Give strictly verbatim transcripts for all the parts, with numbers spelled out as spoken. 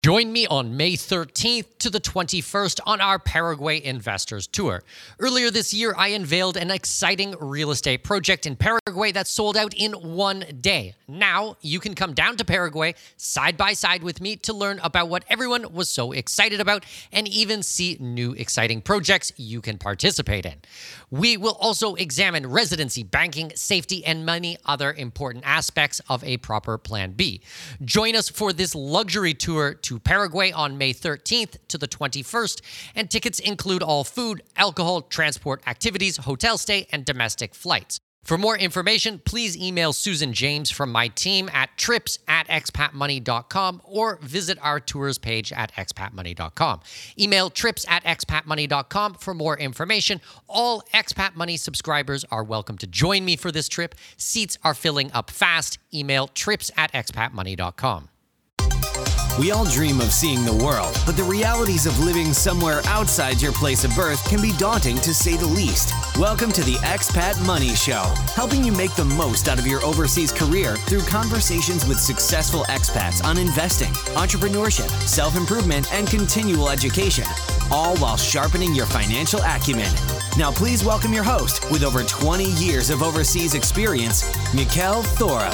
Join me on May thirteenth to the twenty-first on our Paraguay Investors Tour. Earlier this year, I unveiled an exciting real estate project in Paraguay that sold out in one day. Now, you can come down to Paraguay side by side with me to learn about what everyone was so excited about and even see new exciting projects you can participate in. We will also examine residency, banking, safety, and many other important aspects of a proper Plan B. Join us for this luxury tour to Paraguay on May thirteenth to the twenty-first, and tickets include all food, alcohol, transport activities, hotel stay, and domestic flights. For more information, please email Susan James from my team at trips at expat money dot com or visit our tours page at expat money dot com. Email trips at expat money dot com for more information. All Expat Money subscribers are welcome to join me for this trip. Seats are filling up fast. Email trips at expat money dot com. We all dream of seeing the world, but the realities of living somewhere outside your place of birth can be daunting to say the least. Welcome to the Expat Money Show, helping you make the most out of your overseas career through conversations with successful expats on investing, entrepreneurship, self-improvement, and continual education, all while sharpening your financial acumen. Now please welcome your host with over twenty years of overseas experience, Mikkel Thorup.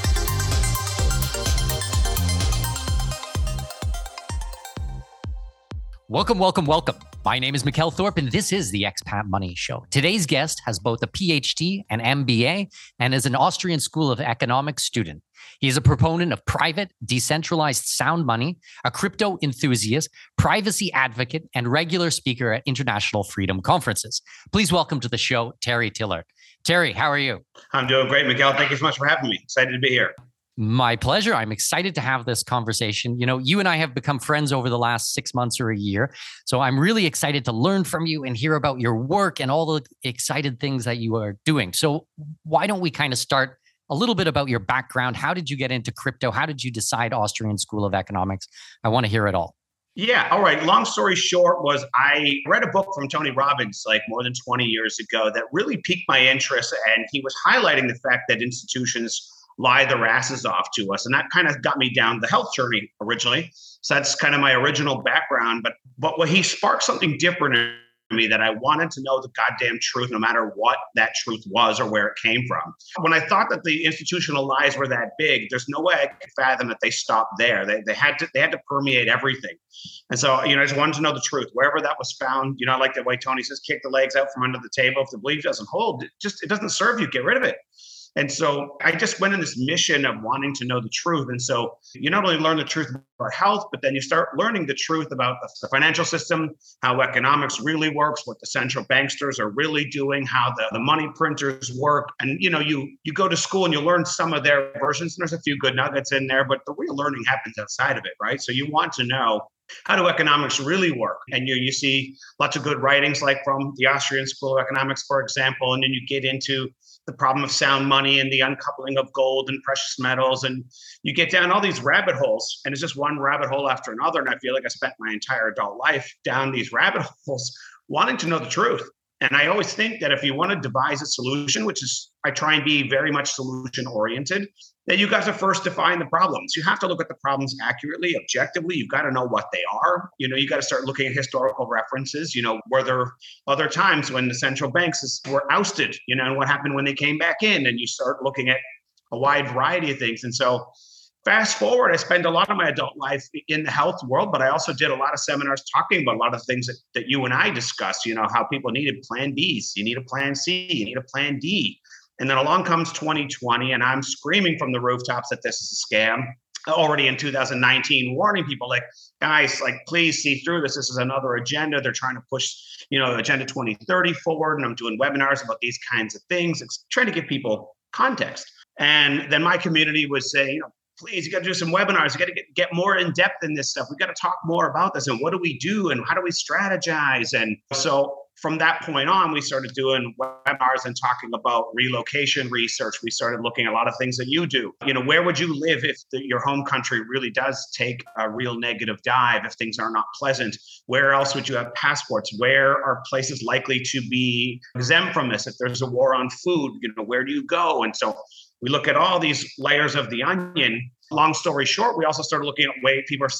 Welcome, welcome, welcome. My name is Mikkel Thorup, and this is the Expat Money Show. Today's guest has both a P H D and M B A and is an Austrian School of Economics student. He is a proponent of private, decentralized sound money, a crypto enthusiast, privacy advocate, and regular speaker at international freedom conferences. Please welcome to the show, Terry Tillard. Terry, how are you? I'm doing great, Mikkel. Thank you so much for having me. Excited to be here. My pleasure. I'm excited to have this conversation. You know, you and I have become friends over the last six months or a year. So I'm really excited to learn from you and hear about your work and all the excited things that you are doing. So why don't we kind of start a little bit about your background? How did you get into crypto? How did you decide Austrian School of Economics? I want to hear it all. Yeah. All right. Long story short was I read a book from Tony Robbins like more than twenty years ago that really piqued my interest. And he was highlighting the fact that institutions lie their asses off to us. And that kind of got me down the health journey originally. So that's kind of my original background. But but what he sparked something different in me, that I wanted to know the goddamn truth, no matter what that truth was or where it came from. When I thought that the institutional lies were that big, there's no way I could fathom that they stopped there. They they had to they had to permeate everything. And so, you know, I just wanted to know the truth. Wherever that was found, you know, I like the way Tony says, kick the legs out from under the table. If the belief doesn't hold, it just it doesn't serve you, get rid of it. And so I just went in this mission of wanting to know the truth. And so you not only learn the truth about health, but then you start learning the truth about the financial system, how economics really works, what the central banksters are really doing, how the, the money printers work. And, you know, you you go to school and you learn some of their versions, and there's a few good nuggets in there, but the real learning happens outside of it, right? So you want to know, how do economics really work? And you you see lots of good writings like from the Austrian School of Economics, for example, and then you get into the problem of sound money and the uncoupling of gold and precious metals. And you get down all these rabbit holes, and it's just one rabbit hole after another. And I feel like I spent my entire adult life down these rabbit holes wanting to know the truth. And I always think that if you want to devise a solution, which is, I try and be very much solution oriented, that you got to first define the problems. You have to look at the problems accurately, objectively. You've got to know what they are. You know, you got to start looking at historical references. You know, were there other times when the central banks were ousted, you know, and what happened when they came back in? And you start looking at a wide variety of things. And so fast forward, I spent a lot of my adult life in the health world, but I also did a lot of seminars talking about a lot of things that, that you and I discussed, you know, how people needed plan Bs. You need a plan C, you need a plan D. And then along comes twenty twenty, and I'm screaming from the rooftops that this is a scam. Already in two thousand nineteen, warning people like, guys, like, please see through this. This is another agenda. They're trying to push, you know, Agenda twenty thirty forward. And I'm doing webinars about these kinds of things. It's trying to give people context. And then my community was saying, you know, please, you got to do some webinars. You got to get, get more in depth in this stuff. We got to talk more about this. And what do we do? And how do we strategize? And so from that point on, we started doing webinars and talking about relocation research. We started looking at a lot of things that you do. You know, where would you live if the, your home country really does take a real negative dive, if things are not pleasant? Where else would you have passports? Where are places likely to be exempt from this? If there's a war on food, you know, where do you go? And so we look at all these layers of the onion. Long story short, we also started looking at way people are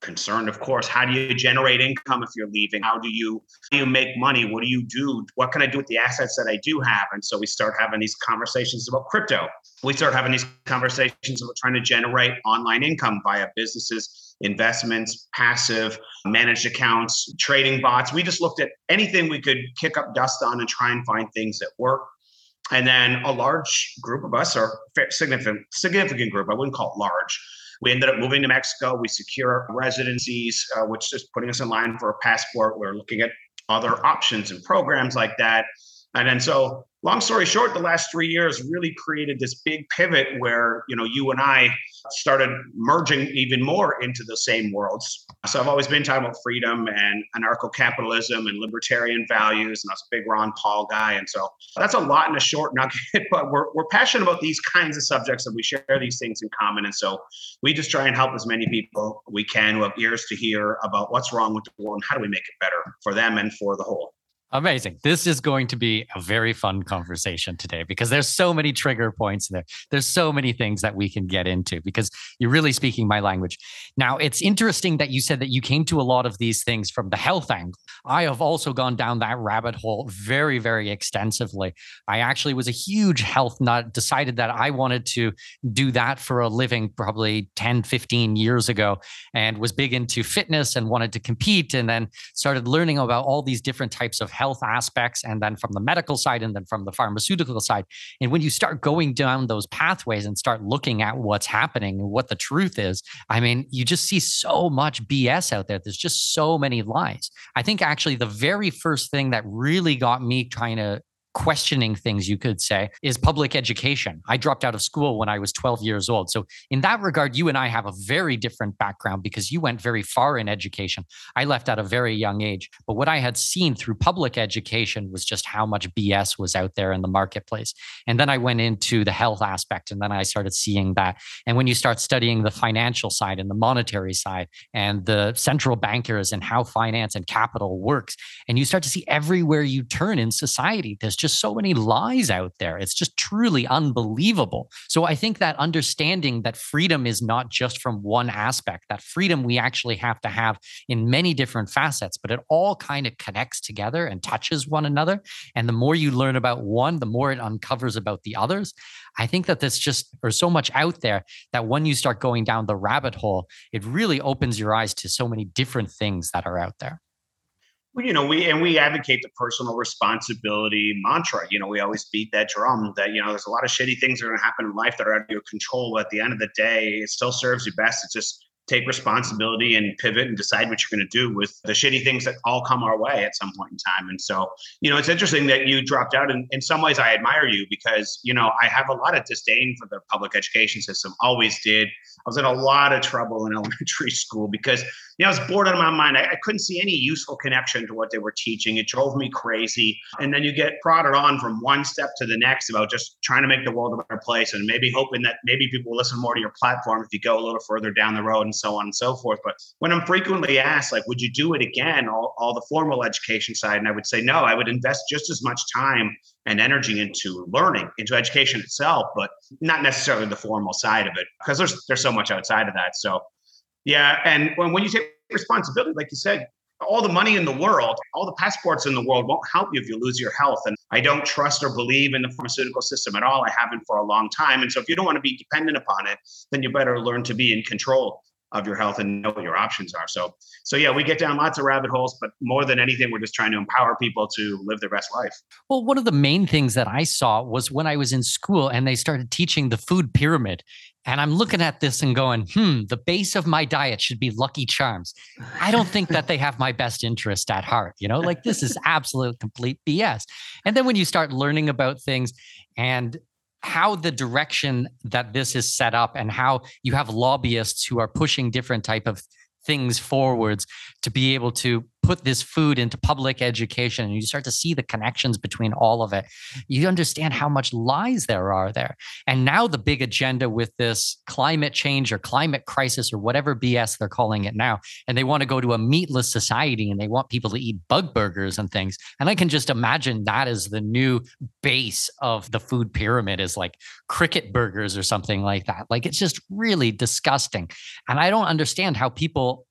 concerned, of course. How do you generate income if you're leaving? How do you, how do you make money? What do you do? What can I do with the assets that I do have? And so we start having these conversations about crypto. We start having these conversations about trying to generate online income via businesses, investments, passive, managed accounts, trading bots. We just looked at anything we could kick up dust on and try and find things that work. And then a large group of us, or significant, significant group, I wouldn't call it large. We ended up moving to Mexico. We secure residencies, uh, which is putting us in line for a passport. We're looking at other options and programs like that. And then so long story short, the last three years really created this big pivot where, you know, you and I started merging even more into the same worlds. So I've always been talking about freedom and anarcho-capitalism and libertarian values. And I was a big Ron Paul guy. And so that's a lot in a short nugget, but we're, we're passionate about these kinds of subjects and we share these things in common. And so we just try and help as many people we can who have ears to hear about what's wrong with the world and how do we make it better for them and for the whole. Amazing. This is going to be a very fun conversation today because there's so many trigger points there. There's so many things that we can get into because you're really speaking my language. Now, it's interesting that you said that you came to a lot of these things from the health angle. I have also gone down that rabbit hole very, very extensively. I actually was a huge health nut, decided that I wanted to do that for a living probably ten, fifteen years ago, and was big into fitness and wanted to compete, and then started learning about all these different types of health aspects, and then from the medical side and then from the pharmaceutical side. And when you start going down those pathways and start looking at what's happening and what the truth is, I mean, you just see so much B S out there. There's just so many lies. I think actually the very first thing that really got me trying to questioning things, you could say, is public education. I dropped out of school when I was twelve years old. So in that regard, you and I have a very different background because you went very far in education. I left at a very young age. But what I had seen through public education was just how much B S was out there in the marketplace. And then I went into the health aspect, and then I started seeing that. And when you start studying the financial side and the monetary side and the central bankers and how finance and capital works, and you start to see everywhere you turn in society, there's just so many lies out there. It's just truly unbelievable. So I think that understanding that freedom is not just from one aspect, that freedom we actually have to have in many different facets, but it all kind of connects together and touches one another. And the more you learn about one, the more it uncovers about the others. I think that there's just there's so much out there that when you start going down the rabbit hole, it really opens your eyes to so many different things that are out there. Well, you know, we and we advocate the personal responsibility mantra. You know, we always beat that drum that, you know, there's a lot of shitty things that are going to happen in life that are out of your control. But at the end of the day, it still serves you best to just take responsibility and pivot and decide what you're going to do with the shitty things that all come our way at some point in time. And so, you know, it's interesting that you dropped out. And in some ways, I admire you because, you know, I have a lot of disdain for the public education system, always did. I was in a lot of trouble in elementary school because, you know, I was bored out of my mind. I, I couldn't see any useful connection to what they were teaching. It drove me crazy. And then you get prodded on from one step to the next about just trying to make the world a better place and maybe hoping that maybe people will listen more to your platform if you go a little further down the road and so on and so forth. But when I'm frequently asked, like, would you do it again, all, all the formal education side? And I would say, no, I would invest just as much time and energy into learning, into education itself, but not necessarily the formal side of it, because there's there's so much outside of that. So, yeah. And when, when you take responsibility, like you said, all the money in the world, all the passports in the world won't help you if you lose your health. And I don't trust or believe in the pharmaceutical system at all. I haven't for a long time. And so if you don't want to be dependent upon it, then you better learn to be in control of your health and know what your options are. So, so yeah, we get down lots of rabbit holes, but more than anything, we're just trying to empower people to live their best life. Well, one of the main things that I saw was when I was in school and they started teaching the food pyramid. And I'm looking at this and going, hmm, the base of my diet should be Lucky Charms. I don't think that they have my best interest at heart. You know, like this is absolute complete B S. And then when you start learning about things and how the direction that this is set up and how you have lobbyists who are pushing different type of things forwards to be able to put this food into public education, and you start to see the connections between all of it, you understand how much lies there are there. And now the big agenda with this climate change or climate crisis or whatever B S they're calling it now, and they want to go to a meatless society and they want people to eat bug burgers and things. And I can just imagine that is the new base of the food pyramid, is like cricket burgers or something like that. Like it's just really disgusting. And I don't understand how people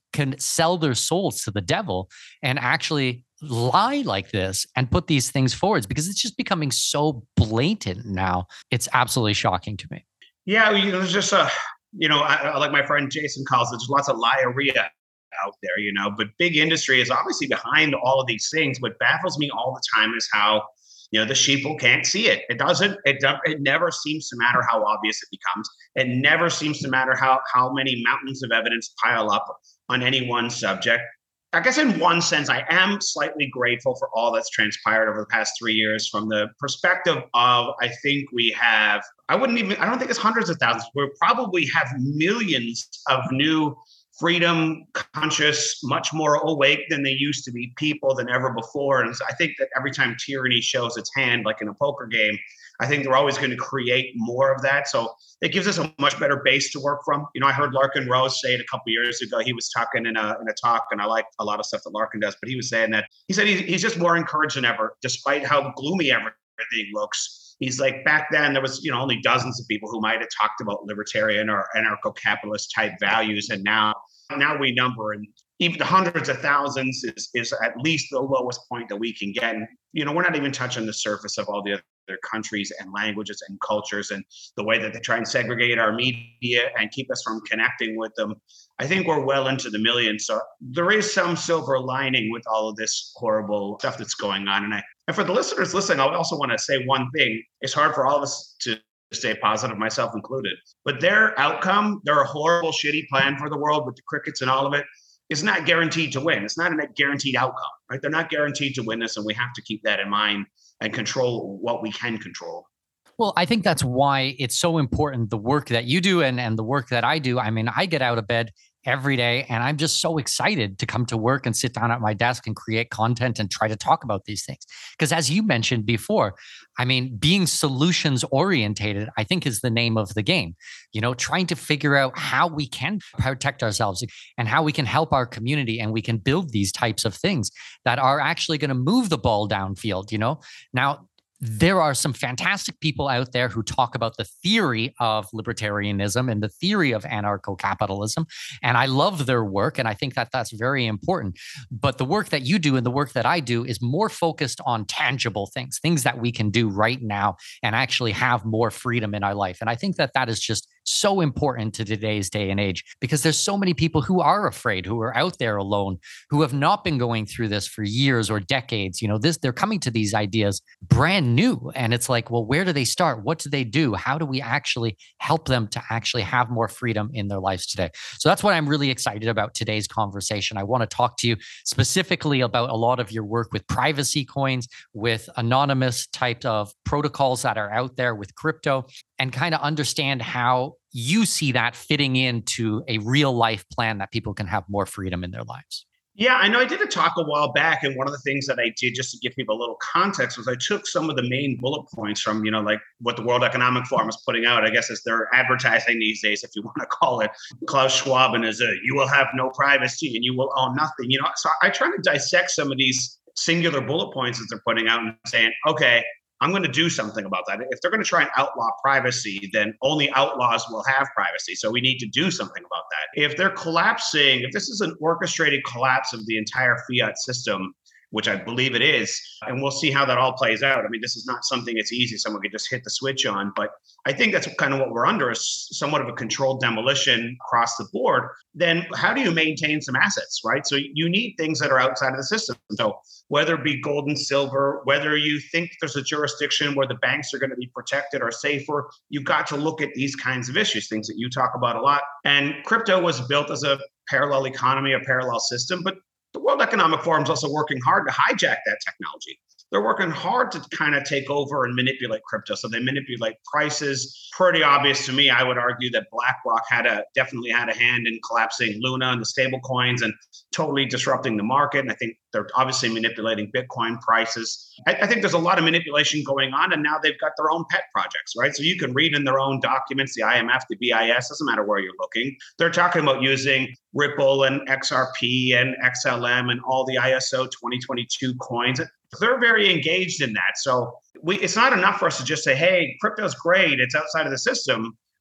can sell their souls to the devil and actually lie like this and put these things forwards, because it's just becoming so blatant now. It's absolutely shocking to me. Yeah, you know, there's just a, you know, I, I like my friend Jason calls it, there's lots of liarrhea out there, you know, but big industry is obviously behind all of these things. What baffles me all the time is how, you know, the sheeple can't see it. It doesn't, it, it never seems to matter how obvious it becomes. It never seems to matter how, how many mountains of evidence pile up on any one subject. I guess in one sense, I am slightly grateful for all that's transpired over the past three years from the perspective of, I think we have, I wouldn't even, I don't think it's hundreds of thousands. We probably have millions of new freedom conscious, much more awake than they used to be people than ever before. And I think that every time tyranny shows its hand, like in a poker game, I think they're always going to create more of that. So it gives us a much better base to work from. You know, I heard Larken Rose say it a couple of years ago. He was talking in a in a talk, and I like a lot of stuff that Larken does, but he was saying that he said he's, he's just more encouraged than ever, despite how gloomy everything looks. He's like, back then there was, you know, only dozens of people who might have talked about libertarian or anarcho-capitalist type values, and now now we number in even the hundreds of thousands is is at least the lowest point that we can get. And, you know, we're not even touching the surface of all the other countries and languages and cultures and the way that they try and segregate our media and keep us from connecting with them. I think we're well into the millions. So there is some silver lining with all of this horrible stuff that's going on. And I, and for the listeners listening, I also want to say one thing. It's hard for all of us to stay positive, myself included, but their outcome, their horrible, shitty plan for the world with the crickets and all of it, is not guaranteed to win. It's not a guaranteed outcome, right? They're not guaranteed to win this, and we have to keep that in mind and control what we can control. Well, I think that's why it's so important, the work that you do and, and the work that I do. I mean, I get out of bed every day and I'm just so excited to come to work and sit down at my desk and create content and try to talk about these things. Because as you mentioned before, I mean, being solutions orientated, I think is the name of the game. You know, trying to figure out how we can protect ourselves and how we can help our community, and we can build these types of things that are actually going to move the ball downfield, you know. Now, there are some fantastic people out there who talk about the theory of libertarianism and the theory of anarcho-capitalism. And I love their work. And I think that that's very important. But the work that you do and the work that I do is more focused on tangible things, things that we can do right now and actually have more freedom in our life. And I think that that is just so important to today's day and age, because there's so many people who are afraid, who are out there alone, who have not been going through this for years or decades. You know, this, they're coming to these ideas brand new. And it's like, well, where do they start? What do they do? How do we actually help them to actually have more freedom in their lives today? So that's what I'm really excited about today's conversation. I want to talk to you specifically about a lot of your work with privacy coins, with anonymous type of protocols that are out there with crypto, and kind of understand how you see that fitting into a real life plan that people can have more freedom in their lives. Yeah, I know I did a talk a while back, and one of the things that I did just to give people a little context was I took some of the main bullet points from, you know, like what the World Economic Forum is putting out, I guess, as their advertising these days, if you want to call it. Klaus Schwab and his, uh, you will have no privacy and you will own nothing. You know, so I try to dissect some of these singular bullet points that they're putting out and saying, okay, I'm going to do something about that. If they're going to try and outlaw privacy, then only outlaws will have privacy. So we need to do something about that. If they're collapsing, if this is an orchestrated collapse of the entire fiat system, which I believe it is, and we'll see how that all plays out. I mean, this is not something that's easy. Someone could just hit the switch on, but I think that's kind of what we're under, is somewhat of a controlled demolition across the board. Then how do you maintain some assets, right? So you need things that are outside of the system. So whether it be gold and silver, whether you think there's a jurisdiction where the banks are going to be protected or safer, you've got to look at these kinds of issues, things that you talk about a lot. And crypto was built as a parallel economy, a parallel system, but the World Economic Forum is also working hard to hijack that technology. They're working hard to kind of take over and manipulate crypto. So they manipulate prices. Pretty obvious to me, I would argue that BlackRock had a definitely had a hand in collapsing Luna and the stable coins and totally disrupting the market. And I think they're obviously manipulating Bitcoin prices. I, I think there's a lot of manipulation going on, and now they've got their own pet projects, right? So you can read in their own documents, the I M F, the B I S, doesn't matter where you're looking. They're talking about using Ripple and X R P and X L M and all the I S O twenty twenty-two coins. They're very engaged in that. So we, it's not enough for us to just say, hey, crypto's great, it's outside of the system.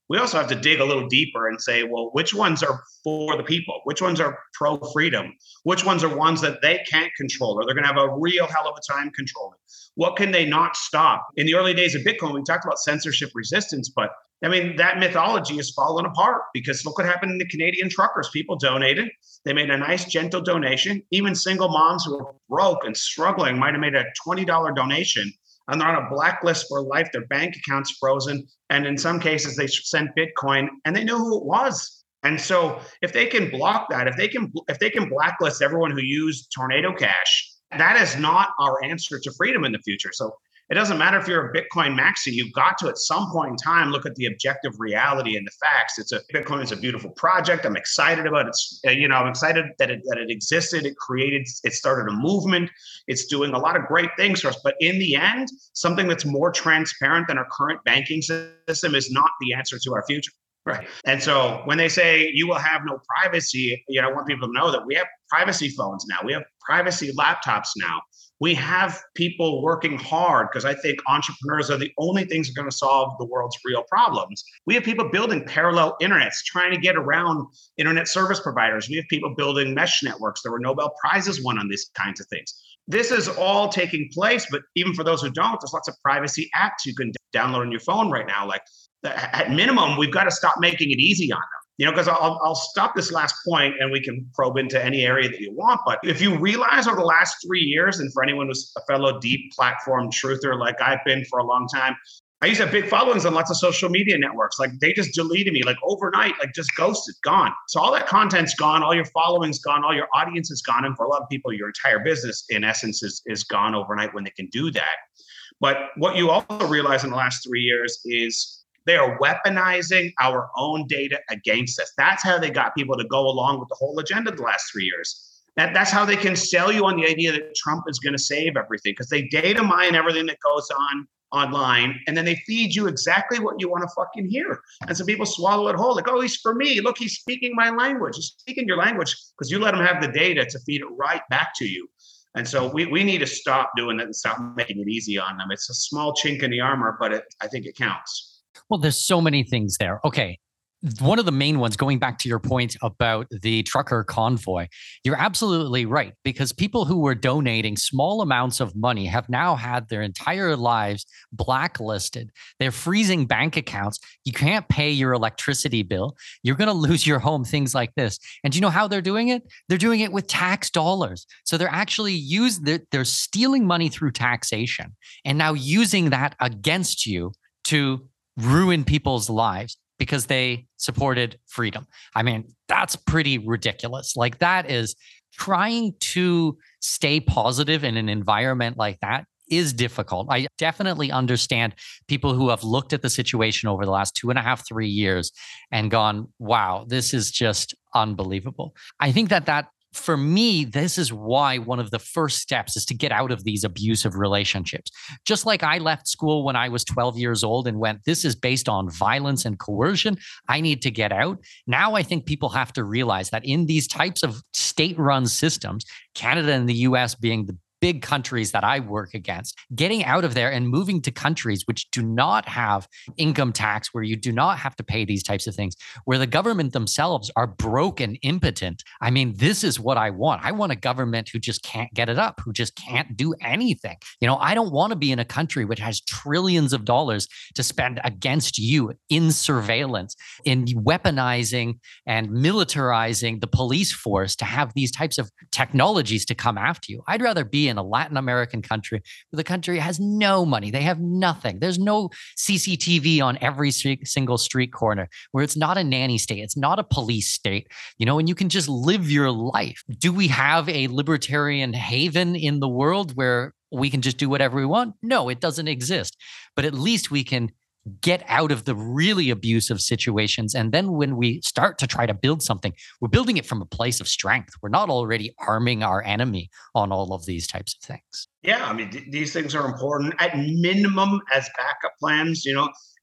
we also have to dig a little deeper and say, well, which ones are for the people? Which ones are pro-freedom? Which ones are ones that they can't control or they're going to have a real hell of a time controlling? What can they not stop? In the early days of Bitcoin, we talked about censorship resistance, but I mean, that mythology has fallen apart because look what happened in the Canadian truckers. People donated. They made a nice, gentle donation. Even single moms who were broke and struggling might have made a twenty dollars donation, and they're on a blacklist for life. Their bank account's frozen. And in some cases, they sent Bitcoin and they knew who it was. And so if they can block that, if they can, if they can blacklist everyone who used Tornado Cash, that is not our answer to freedom in the future. So it doesn't matter if you're a Bitcoin maxi, you've got to at some point in time look at the objective reality and the facts. It's a Bitcoin is a beautiful project. I'm excited about it. Uh, you know, I'm excited that it that it existed. It created, it started a movement. It's doing a lot of great things for us. But in the end, something that's more transparent than our current banking system is not the answer to our future. Right. And so when they say you will have no privacy, you know, I want people to know that we have privacy phones now. We have privacy laptops now. We have people working hard because I think entrepreneurs are the only things that are going to solve the world's real problems. We have people building parallel internets, trying to get around internet service providers. We have people building mesh networks. There were Nobel Prizes won on these kinds of things. This is all taking place, but even for those who don't, there's lots of privacy apps you can download on your phone right now. Like at minimum, we've got to stop making it easy on them. You know, because I'll, I'll stop this last point and we can probe into any area that you want. But if you realize over the last three years, and for anyone who's a fellow deep platform truther like I've been for a long time, I used to have big followings on lots of social media networks. Like they just deleted me like overnight, like just ghosted, gone. So all that content's gone, all your following's gone, all your audience is gone. And for a lot of people, your entire business in essence is, is gone overnight when they can do that. But what you also realize in the last three years is they are weaponizing our own data against us. That's how they got people to go along with the whole agenda the last three years. That, that's how they can sell you on the idea that Trump is going to save everything, because they data mine everything that goes on online, and then they feed you exactly what you want to fucking hear. And some people swallow it whole, like, oh, he's for me. Look, he's speaking my language. He's speaking your language because you let him have the data to feed it right back to you. And so we, we need to stop doing that and stop making it easy on them. It's a small chink in the armor, but it, I think it counts. Well, there's so many things there. Okay. One of the main ones, going back to your point about the trucker convoy, you're absolutely right, because people who were donating small amounts of money have now had their entire lives blacklisted. They're freezing bank accounts. You can't pay your electricity bill. You're going to lose your home, things like this. And do you know how they're doing it? They're doing it with tax dollars. So they're actually use they're, they're stealing money through taxation and now using that against you to ruin people's lives because they supported freedom. I mean, that's pretty ridiculous. Like, that is trying to stay positive in an environment like that is difficult. I definitely understand people who have looked at the situation over the last two and a half, three years and gone, wow, this is just unbelievable. I think that that for me, this is why one of the first steps is to get out of these abusive relationships. Just like I left school when I was twelve years old and went, this is based on violence and coercion, I need to get out. Now I think people have to realize that in these types of state-run systems, Canada and the U S being the big countries that I work against, getting out of there and moving to countries which do not have income tax, where you do not have to pay these types of things, where the government themselves are broke and impotent. I mean, this is what I want. I want a government who just can't get it up, who just can't do anything. You know, I don't want to be in a country which has trillions of dollars to spend against you in surveillance, in weaponizing and militarizing the police force to have these types of technologies to come after you. I'd rather be in a Latin American country where the country has no money. They have nothing. There's no C C T V on every single street corner, where it's not a nanny state. It's not a police state, you know, and you can just live your life. Do we have a libertarian haven in the world where we can just do whatever we want? No, it doesn't exist. But at least we can get out of the really abusive situations. And then when we start to try to build something, we're building it from a place of strength. We're not already arming our enemy on all of these types of things. Yeah, I mean, th- these things are important at minimum as backup plans, you know.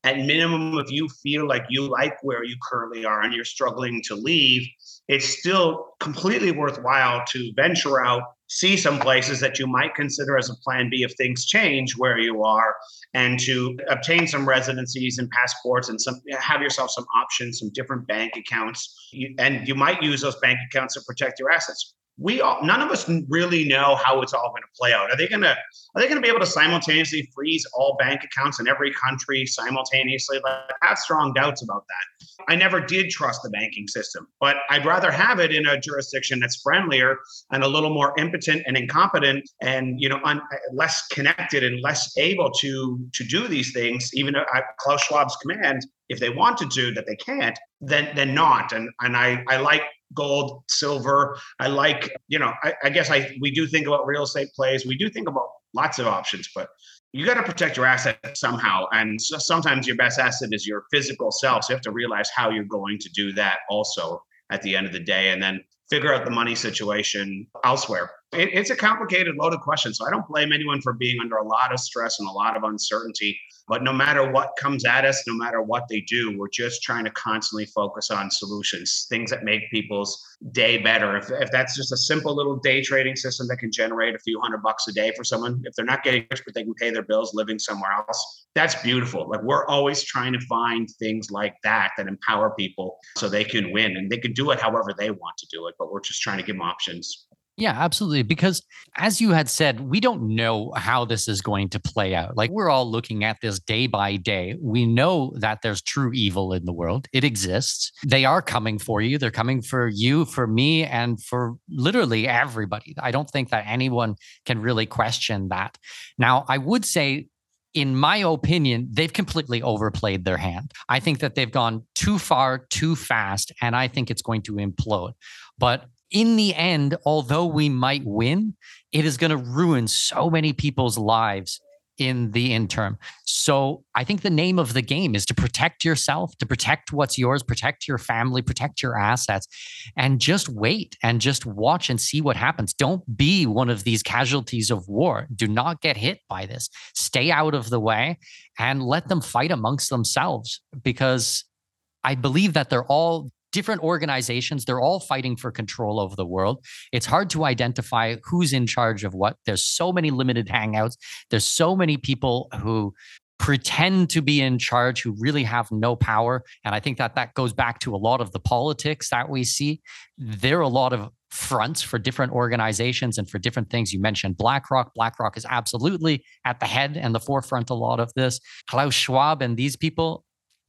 at minimum, if you feel like you like where you currently are and you're struggling to leave, it's still completely worthwhile to venture out, see some places that you might consider as a plan B if things change where you are, and to obtain some residencies and passports and some have yourself some options, some different bank accounts. You, and you might use those bank accounts to protect your assets. We all, none of us really know how it's all going to play out. Are they going to, are they going to be able to simultaneously freeze all bank accounts in every country simultaneously? Like, I have strong doubts about that. I never did trust the banking system, but I'd rather have it in a jurisdiction that's friendlier and a little more impotent and incompetent and, you know, un, less connected and less able to, to do these things, even at Klaus Schwab's command, if they wanted to, that they can't, then, then not. And, and I, I like gold, silver. I like, you know, I, I guess I we do think about real estate plays. We do think about lots of options, but you got to protect your asset somehow. And so sometimes your best asset is your physical self. So you have to realize how you're going to do that also at the end of the day, and then figure out the money situation elsewhere. It, it's a complicated, loaded question. So I don't blame anyone for being under a lot of stress and a lot of uncertainty. But no matter what comes at us, no matter what they do, we're just trying to constantly focus on solutions, things that make people's day better. If, if that's just a simple little day trading system that can generate a few hundred bucks a day for someone, if they're not getting rich, but they can pay their bills living somewhere else, that's beautiful. Like, we're always trying to find things like that that empower people so they can win, and they can do it however they want to do it. But we're just trying to give them options. Yeah, absolutely. Because as you had said, we don't know how this is going to play out. Like, we're all looking at this day by day. We know that there's true evil in the world. It exists. They are coming for you. They're coming for you, for me, and for literally everybody. I don't think that anyone can really question that. Now, I would say, in my opinion, they've completely overplayed their hand. I think that they've gone too far, too fast, and I think it's going to implode. But in the end, although we might win, it is going to ruin so many people's lives in the interim. So I think the name of the game is to protect yourself, to protect what's yours, protect your family, protect your assets, and just wait and just watch and see what happens. Don't be one of these casualties of war. Do not get hit by this. Stay out of the way and let them fight amongst themselves, because I believe that they're all different organizations. They're all fighting for control over the world. It's hard to identify who's in charge of what. There's so many limited hangouts. There's so many people who pretend to be in charge who really have no power. And I think that that goes back to a lot of the politics that we see. There are a lot of fronts for different organizations and for different things. You mentioned BlackRock. BlackRock is absolutely at the head and the forefront a lot of this. Klaus Schwab and these people.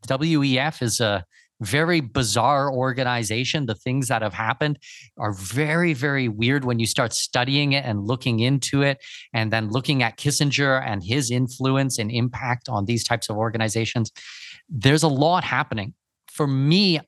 W E F is a very bizarre organization. The things that have happened are very, very weird when you start studying it and looking into it, and then looking at Kissinger and his influence and impact on these types of organizations. There's a lot happening. For me,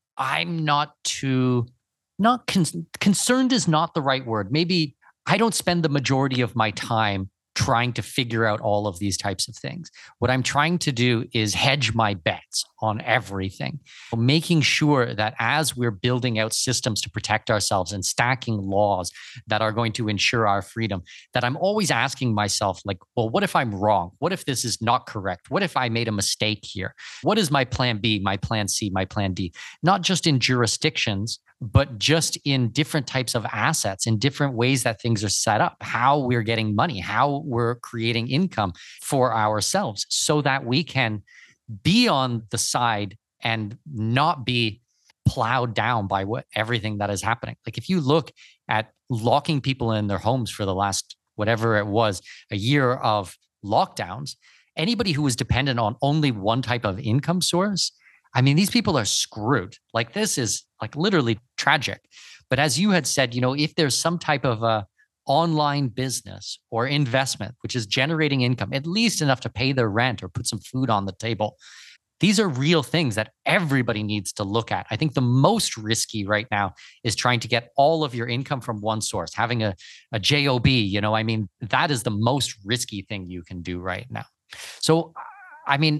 I'm not too, not con- concerned is not the right word. Maybe I don't spend the majority of my time trying to figure out all of these types of things. What I'm trying to do is hedge my bets on everything, making sure that as we're building out systems to protect ourselves and stacking laws that are going to ensure our freedom, that I'm always asking myself, like, well, what if I'm wrong? What if this is not correct? What if I made a mistake here? What is my plan B, my plan C, my plan D? Not just in jurisdictions, but just in different types of assets, in different ways that things are set up, how we're getting money, how we're creating income for ourselves, so that we can be on the side and not be plowed down by what everything that is happening. Like, if you look at locking people in their homes for the last, whatever it was, a year of lockdowns, anybody who was dependent on only one type of income source, I mean, these people are screwed. Like, this is like literally tragic. But as you had said, you know, if there's some type of a online business or investment which is generating income, at least enough to pay their rent or put some food on the table, these are real things that everybody needs to look at. I think the most risky right now is trying to get all of your income from one source, having a, a job, you know, I mean, that is the most risky thing you can do right now. So, I mean,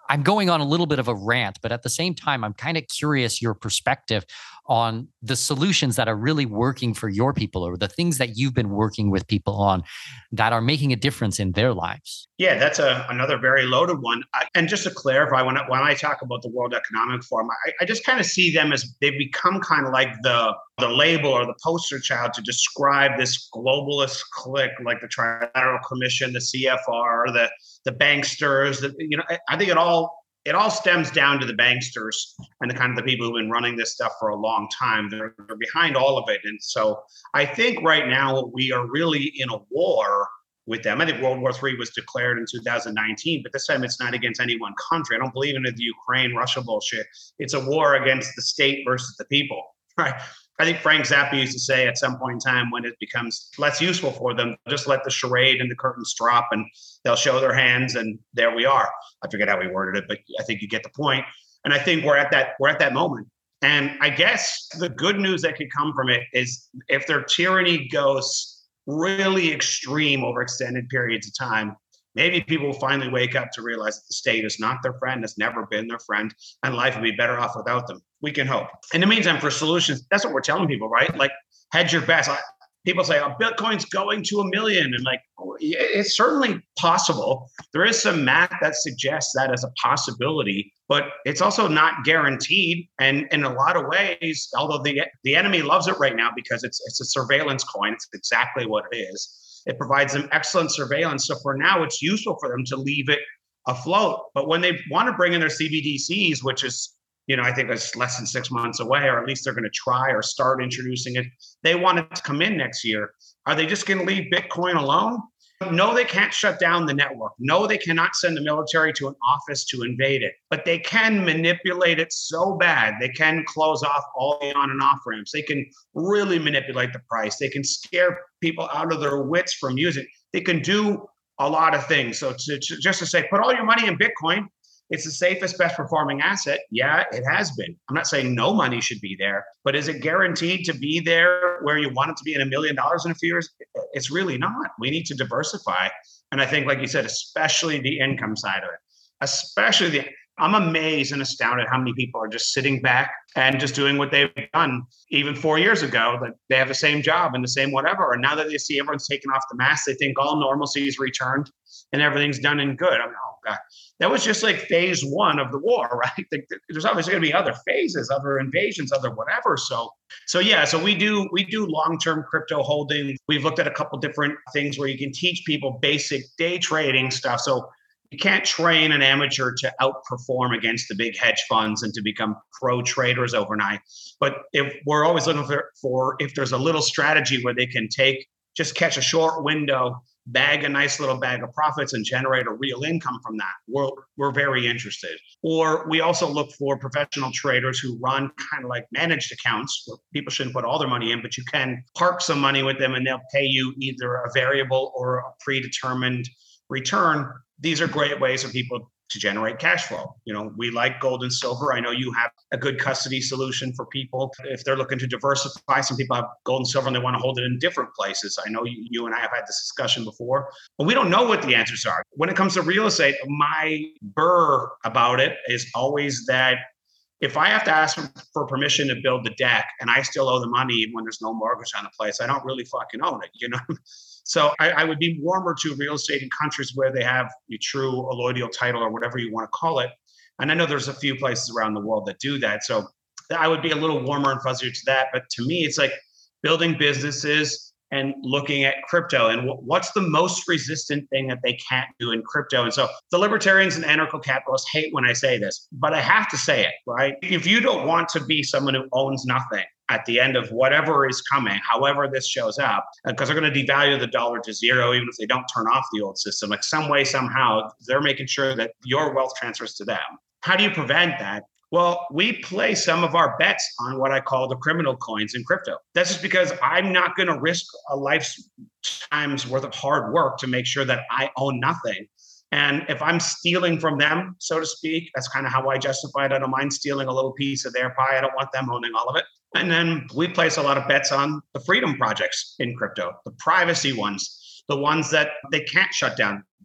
I'm going on a little bit of a rant, but at the same time, I'm kind of curious your perspective on the solutions that are really working for your people, or the things that you've been working with people on that are making a difference in their lives. Yeah, that's a, another very loaded one. I, and just to clarify, when I, when I talk about the World Economic Forum, I, I just kind of see them as they've become kind of like the the label or the poster child to describe this globalist clique, like the Trilateral Commission, the C F R, the the banksters. The, you know, I, I think it all it all stems down to the banksters and the kind of the people who've been running this stuff for a long time. They're, they're behind all of it, and so I think right now we are really in a war with them. I think World War Three was declared in two thousand nineteen, but this time it's not against any one country. I don't believe in the Ukraine-Russia bullshit. It's a war against the state versus the people, right? I think Frank Zappa used to say at some point in time, when it becomes less useful for them, just let the charade and the curtains drop and they'll show their hands, and there we are. I forget how he worded it, but I think you get the point. And I think we're at that we're at that moment. And I guess the good news that could come from it is if their tyranny goes really extreme over extended periods of time, maybe people will finally wake up to realize that the state is not their friend, has never been their friend, and life would be better off without them. We can hope. In the meantime, for solutions, that's what we're telling people, right? Like, hedge your bets. People say, oh, Bitcoin's going to a million. And like, it's certainly possible. There is some math that suggests that as a possibility, but it's also not guaranteed. And in a lot of ways, although the the enemy loves it right now because it's it's a surveillance coin, it's exactly what it is. It provides them excellent surveillance. So for now, it's useful for them to leave it afloat. But when they want to bring in their C B D Cs, which is, you know, I think it's less than six months away, or at least they're going to try or start introducing it. They want it to come in next year. Are they just going to leave Bitcoin alone? No, they can't shut down the network. No, they cannot send the military to an office to invade it. But they can manipulate it so bad. They can close off all the on and off ramps. They can really manipulate the price. They can scare people out of their wits from using it. They can do a lot of things. So to, to, just to say, put all your money in Bitcoin, it's the safest, best performing asset. Yeah, it has been. I'm not saying no money should be there, but is it guaranteed to be there where you want it to be in a million dollars in a few years? It's really not. We need to diversify. And I think, like you said, especially the income side of it, especially the, I'm amazed and astounded how many people are just sitting back and just doing what they've done even four years ago, that they have the same job and the same whatever. And now that they see everyone's taken off the mask, they think all normalcy is returned and everything's done and good. I mean, oh God, that was just like phase one of the war, right? There's obviously going to be other phases, other invasions, other whatever. So, so yeah, so we do we do long-term crypto holding. We've looked at a couple different things where you can teach people basic day trading stuff. So you can't train an amateur to outperform against the big hedge funds and to become pro traders overnight. But if we're always looking for, for if there's a little strategy where they can take, just catch a short window, bag a nice little bag of profits and generate a real income from that, we're, we're very interested. Or we also look for professional traders who run kind of like managed accounts where people shouldn't put all their money in, but you can park some money with them and they'll pay you either a variable or a predetermined return. These are great ways for people to generate cash flow. You know, we like gold and silver. I know you have a good custody solution for people if they're looking to diversify. Some people have gold and silver and they want to hold it in different places. I know you, you and I have had this discussion before, but we don't know what the answers are. When it comes to real estate, my burr about it is always that if I have to ask for permission to build the deck and I still owe the money even when there's no mortgage on the place, I don't really fucking own it, you know? So I, I would be warmer to real estate in countries where they have a true allodial title or whatever you want to call it. And I know there's a few places around the world that do that. So I would be a little warmer and fuzzier to that. But to me, it's like building businesses and looking at crypto and w- what's the most resistant thing that they can't do in crypto. And so the libertarians and anarcho-capitalists hate when I say this, but I have to say it, right? If you don't want to be someone who owns nothing at the end of whatever is coming, however this shows up, because they're going to devalue the dollar to zero, even if they don't turn off the old system, like some way, somehow, they're making sure that your wealth transfers to them. How do you prevent that? Well, we play some of our bets on what I call the criminal coins in crypto. That's just because I'm not going to risk a lifetime's worth of hard work to make sure that I own nothing. And if I'm stealing from them, so to speak, that's kind of how I justify it. I don't mind stealing a little piece of their pie. I don't want them owning all of it. And then we place a lot of bets on the freedom projects in crypto, the privacy ones, the ones that they can't shut down.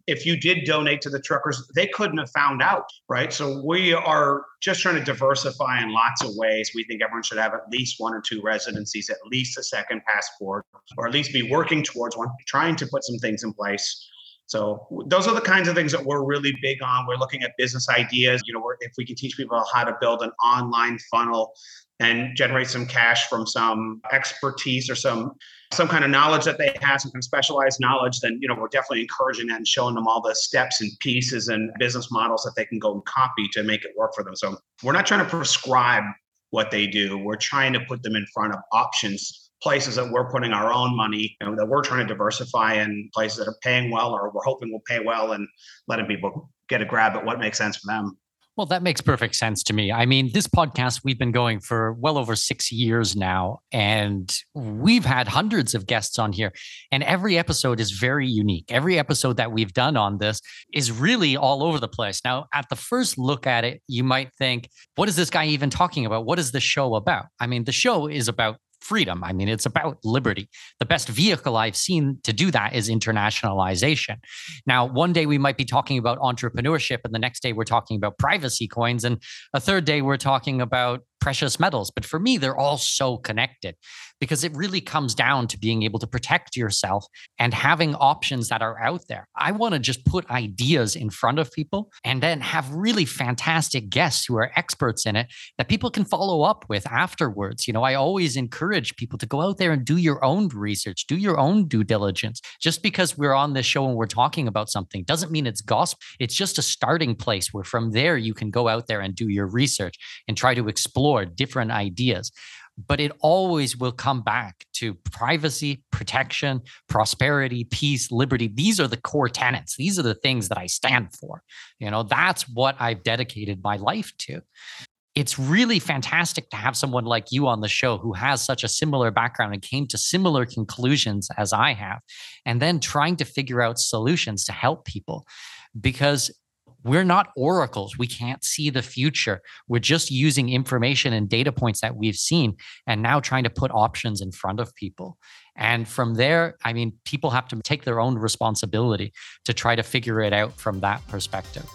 if you did donate to the truckers, they couldn't have found out, right? So we are just trying to diversify in lots of ways. We think everyone should have at least one or two residencies, at least a second passport, or at least be working towards one, trying to put some things in place. So those are the kinds of things that we're really big on. We're looking at business ideas. You know, we're, if we can teach people how to build an online funnel and generate some cash from some expertise or some some kind of knowledge that they have, some kind of specialized knowledge, then, you know, we're definitely encouraging that and showing them all the steps and pieces and business models that they can go and copy to make it work for them. So we're not trying to prescribe what they do. We're trying to put them in front of options, places that we're putting our own money, you know, that we're trying to diversify in, places that are paying well or we're hoping will pay well, and letting people get a grab at what makes sense for them. Well, that makes perfect sense to me. I mean, this podcast, we've been going for well over six years now, and we've had hundreds of guests on here, and every episode is very unique. Every episode that we've done on this is really all over the place. Now, at the first look at it, you might think, what is this guy even talking about? What is the show about? I mean, the show is about freedom. I mean, it's about liberty. The best vehicle I've seen to do that is internationalization. Now, one day we might be talking about entrepreneurship, and the next day we're talking about privacy coins, and a third day we're talking about precious metals. But for me, they're all so connected because it really comes down to being able to protect yourself and having options that are out there. I want to just put ideas in front of people and then have really fantastic guests who are experts in it that people can follow up with afterwards. You know, I always encourage people to go out there and do your own research, do your own due diligence. Just because we're on this show and we're talking about something doesn't mean it's gospel. It's just a starting place where from there you can go out there and do your research and try to explore different ideas. But it always will come back to privacy, protection, prosperity, peace, liberty. These are the core tenets. These are the things that I stand for. You know, that's what I've dedicated my life to. It's really fantastic to have someone like you on the show who has such a similar background and came to similar conclusions as I have, and then trying to figure out solutions to help people, because we're not oracles. We can't see the future. We're just using information and data points that we've seen and now trying to put options in front of people. And from there, I mean, people have to take their own responsibility to try to figure it out from that perspective.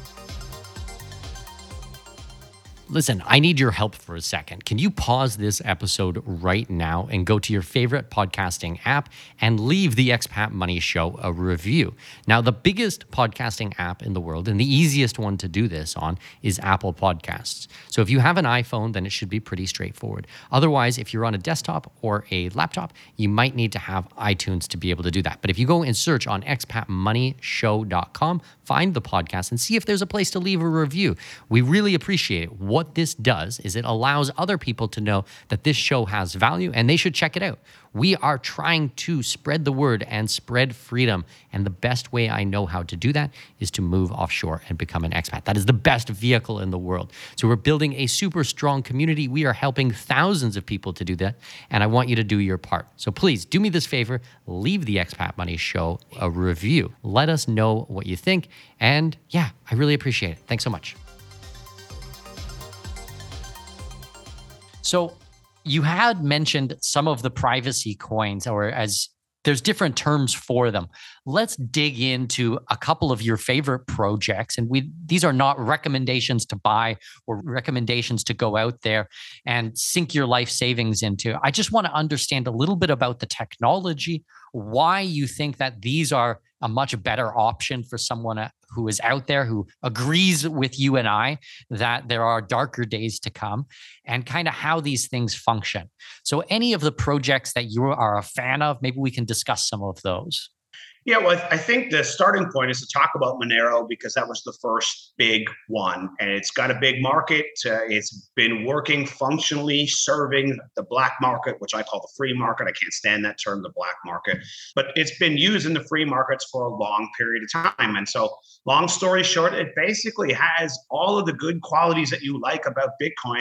Listen, I need your help for a second. Can you pause this episode right now and go to your favorite podcasting app and leave the Expat Money Show a review? Now, the biggest podcasting app in the world and the easiest one to do this on is Apple Podcasts. So if you have an iPhone, then it should be pretty straightforward. Otherwise, if you're on a desktop or a laptop, you might need to have iTunes to be able to do that. But if you go and search on expat money show dot com, find the podcast and see if there's a place to leave a review. We really appreciate it. What this does is it allows other people to know that this show has value and they should check it out. We are trying to spread the word and spread freedom. And the best way I know how to do that is to move offshore and become an expat. That is the best vehicle in the world. So we're building a super strong community. We are helping thousands of people to do that. And I want you to do your part. So please do me this favor, leave the Expat Money Show a review. Let us know what you think. And yeah, I really appreciate it. Thanks so much. So you had mentioned some of the privacy coins, or as there's different terms for them. Let's dig into a couple of your favorite projects. And we these are not recommendations to buy or recommendations to go out there and sink your life savings into. I just want to understand a little bit about the technology, why you think that these are a much better option for someone who is out there who agrees with you and I that there are darker days to come, and kind of how these things function. So any of the projects that you are a fan of, maybe we can discuss some of those. Yeah, well, I think the starting point is to talk about Monero because that was the first big one. And it's got a big market. Uh, it's been working functionally, serving the black market, which I call the free market. I can't stand that term, the black market. But it's been used in the free markets for a long period of time. And so long story short, it basically has all of the good qualities that you like about Bitcoin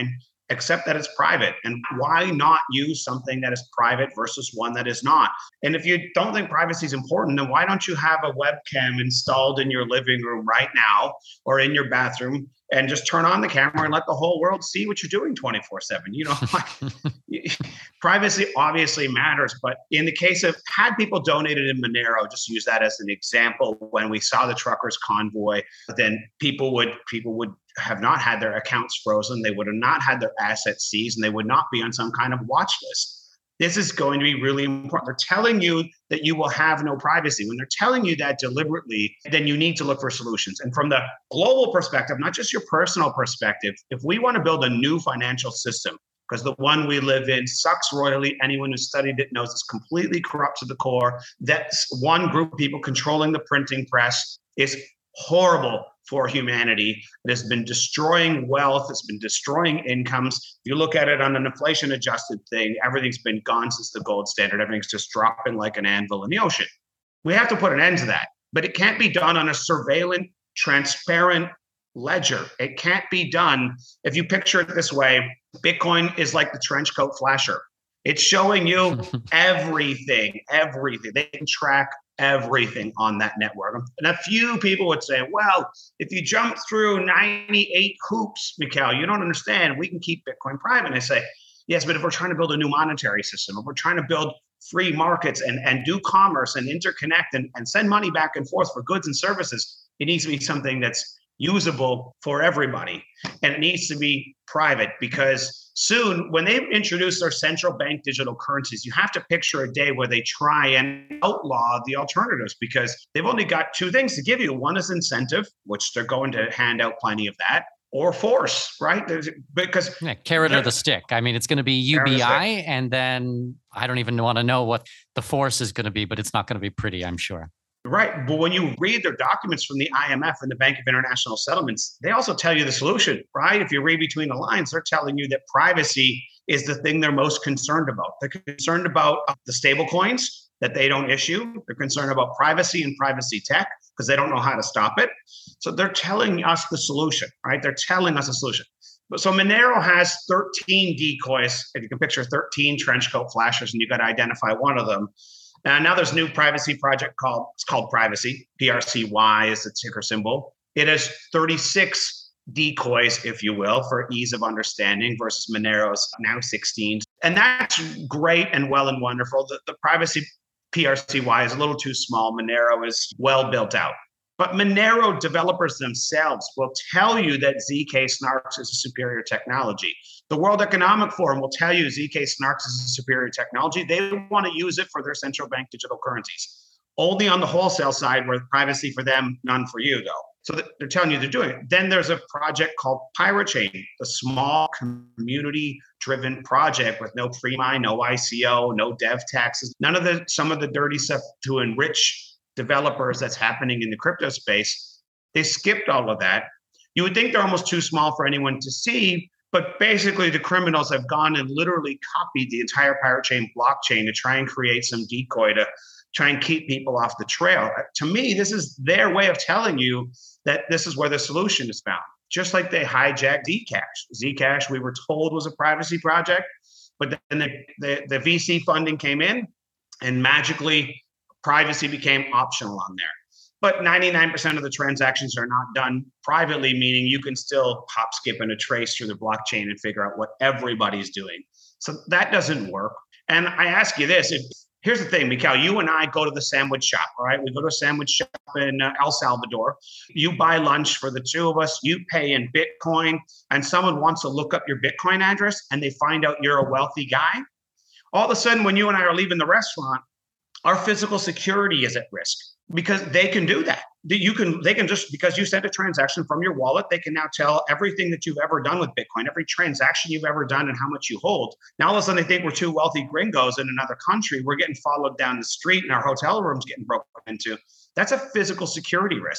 except that it's private. And why not use something that is private versus one that is not? And if you don't think privacy is important, then why don't you have a webcam installed in your living room right now or in your bathroom and just turn on the camera and let the whole world see what you're doing twenty-four seven? You know, like, privacy obviously matters. But in the case of, had people donated in Monero, just use that as an example, when we saw the truckers convoy, then people would people would have not had their accounts frozen. They would have not had their assets seized, and they would not be on some kind of watch list. This is going to be really important. They're telling you that you will have no privacy. When they're telling you that deliberately, then you need to look for solutions. And from the global perspective, not just your personal perspective, if we want to build a new financial system, because the one we live in sucks royally. Anyone who studied it knows it's completely corrupt to the core. That's one group of people controlling the printing press. Is horrible for humanity. It has been destroying wealth. It's been destroying incomes. If you look at it on an inflation adjusted thing, everything's been gone since the gold standard. Everything's just dropping like an anvil in the ocean. We have to put an end to that, but it can't be done on a surveillance, transparent ledger. It can't be done. If you picture it this way, Bitcoin is like the trench coat flasher. It's showing you everything, everything. They can track everything on that network. And a few people would say, well, if you jump through ninety-eight hoops, Mikhail, you don't understand. We can keep Bitcoin private. And I say, yes, but if we're trying to build a new monetary system, if we're trying to build free markets and, and do commerce and interconnect and, and send money back and forth for goods and services, it needs to be something that's usable for everybody. And it needs to be private, because soon, when they introduce their central bank digital currencies, you have to picture a day where they try and outlaw the alternatives, because they've only got two things to give you. One is incentive, which they're going to hand out plenty of that, or force, right? There's, because yeah, carrot or the stick. I mean, it's going to be U B I, and then I don't even want to know what the force is going to be, but it's not going to be pretty, I'm sure. Right. But when you read their documents from the I M F and the Bank of International Settlements, they also tell you the solution, right? If you read between the lines, they're telling you that privacy is the thing they're most concerned about. They're concerned about the stable coins that they don't issue. They're concerned about privacy and privacy tech because they don't know how to stop it. So they're telling us the solution, right? They're telling us a solution. So Monero has thirteen decoys. If you can picture thirteen trench coat flashers, and you got to identify one of them. And now there's a new privacy project called, it's called Privacy. P R C Y is the ticker symbol. It has thirty-six decoys, if you will, for ease of understanding, versus Monero's now sixteen. And that's great and well and wonderful. The, the Privacy P R C Y is a little too small. Monero is well built out. But Monero developers themselves will tell you that Z K Snarks is a superior technology. The World Economic Forum will tell you Z K Snarks is a superior technology. They want to use it for their central bank digital currencies. Only on the wholesale side, where privacy for them, none for you, though. So they're telling you they're doing it. Then there's a project called Pirachain, a small community-driven project with no pre-mine, no I C O, no dev taxes, none of the some of the dirty stuff to enrich developers that's happening in the crypto space. They skipped all of that. You would think they're almost too small for anyone to see, but basically the criminals have gone and literally copied the entire Pirachain blockchain to try and create some decoy to try and keep people off the trail. To me, this is their way of telling you that this is where the solution is found. Just like they hijacked Zcash. Zcash, we were told, was a privacy project, but then the, the, the V C funding came in, and magically privacy became optional on there. But ninety-nine percent of the transactions are not done privately, meaning you can still hop, skip, and a trace through the blockchain and figure out what everybody's doing. So that doesn't work. And I ask you this, if here's the thing, Mikhail, you and I go to the sandwich shop, all right? We go to a sandwich shop in uh, El Salvador. You buy lunch for the two of us. You pay in Bitcoin, and someone wants to look up your Bitcoin address, and they find out you're a wealthy guy. All of a sudden, when you and I are leaving the restaurant, our physical security is at risk, because they can do that. You can, they can just, because you sent a transaction from your wallet, they can now tell everything that you've ever done with Bitcoin, every transaction you've ever done and how much you hold. Now, all of a sudden, they think we're two wealthy gringos in another country. We're getting followed down the street and our hotel room's getting broken into. That's a physical security risk.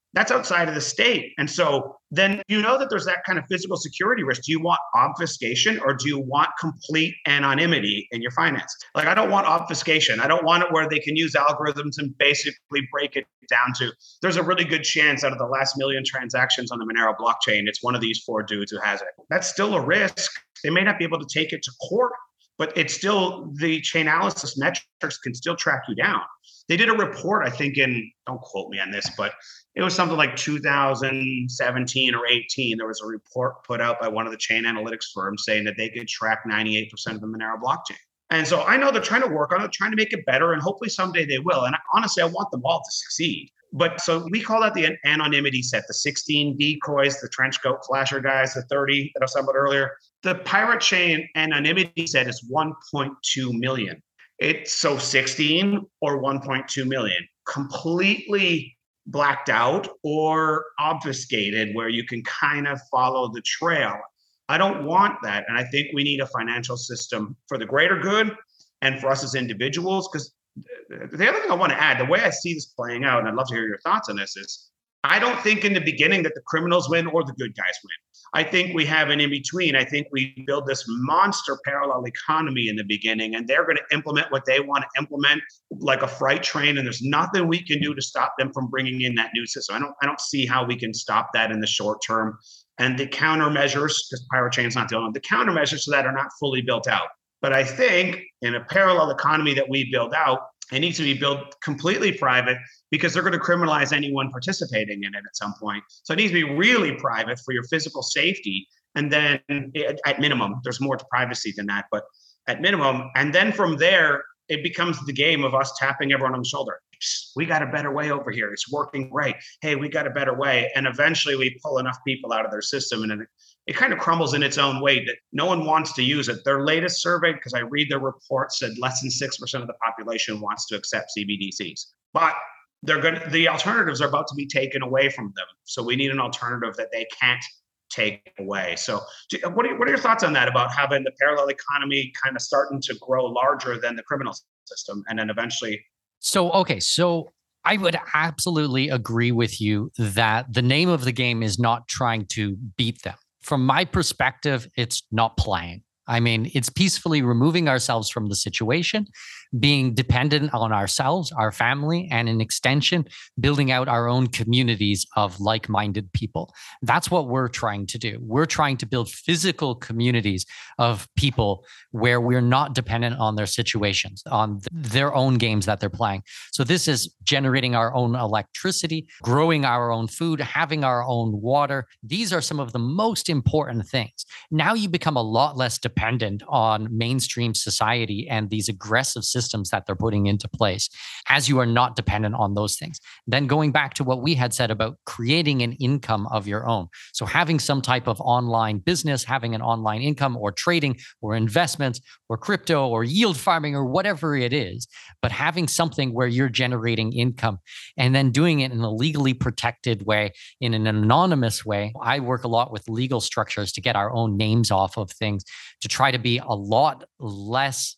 That's outside of the state. And so then you know that there's that kind of physical security risk. Do you want obfuscation or do you want complete anonymity in your finances? Like, I don't want obfuscation. I don't want it where they can use algorithms and basically break it down to, there's a really good chance out of the last million transactions on the Monero blockchain, it's one of these four dudes who has it. That's still a risk. They may not be able to take it to court, but it's still, the Chainalysis metrics can still track you down. They did a report, I think in, don't quote me on this, but it was something like two thousand seventeen or eighteen. There was a report put out by one of the chain analytics firms saying that they could track ninety-eight percent of the Monero blockchain. And so I know they're trying to work on it, trying to make it better, and hopefully someday they will. And honestly, I want them all to succeed. But so we call that the anonymity set, the sixteen decoys, the trench coat flasher guys, the thirty that I was talking about earlier. The Pirate Chain anonymity set is one point two million. It's so sixteen or one point two million, completely blacked out or obfuscated where you can kind of follow the trail. I don't want that. And I think we need a financial system for the greater good and for us as individuals. Because the other thing I want to add, the way I see this playing out, and I'd love to hear your thoughts on this, is I don't think in the beginning that the criminals win or the good guys win. I think we have an in-between. I think we build this monster parallel economy in the beginning, and they're going to implement what they want to implement like a freight train, and there's nothing we can do to stop them from bringing in that new system. I don't, I don't see how we can stop that in the short term. And the countermeasures, because Pirate Chain's not the only one, the countermeasures to that are not fully built out. But I think in a parallel economy that we build out, it needs to be built completely private because they're going to criminalize anyone participating in it at some point. So it needs to be really private for your physical safety. And then at minimum, there's more to privacy than that, but at minimum. And then from there, it becomes the game of us tapping everyone on the shoulder. We got a better way over here. It's working great. Hey, we got a better way. And eventually we pull enough people out of their system and it, it kind of crumbles in its own way that no one wants to use it. Their latest survey, because I read their report, said less than six percent of the population wants to accept C B D Cs. But they're going to, the alternatives are about to be taken away from them. So we need an alternative that they can't take away. So what are, what are your thoughts on that, about having the parallel economy kind of starting to grow larger than the criminal system and then eventually? So, okay. So I would absolutely agree with you that the name of the game is not trying to beat them. From my perspective, it's not playing. I mean, it's peacefully removing ourselves from the situation, being dependent on ourselves, our family, and an extension, building out our own communities of like-minded people. That's what we're trying to do. We're trying to build physical communities of people where we're not dependent on their situations, on their own games that they're playing. So this is generating our own electricity, growing our own food, having our own water. These are some of the most important things. Now you become a lot less dependent dependent on mainstream society and these aggressive systems that they're putting into place, as you are not dependent on those things. Then going back to what we had said about creating an income of your own. So having some type of online business, having an online income or trading or investments or crypto or yield farming or whatever it is, but having something where you're generating income and then doing it in a legally protected way, in an anonymous way. I work a lot with legal structures to get our own names off of things, to try to be a lot less.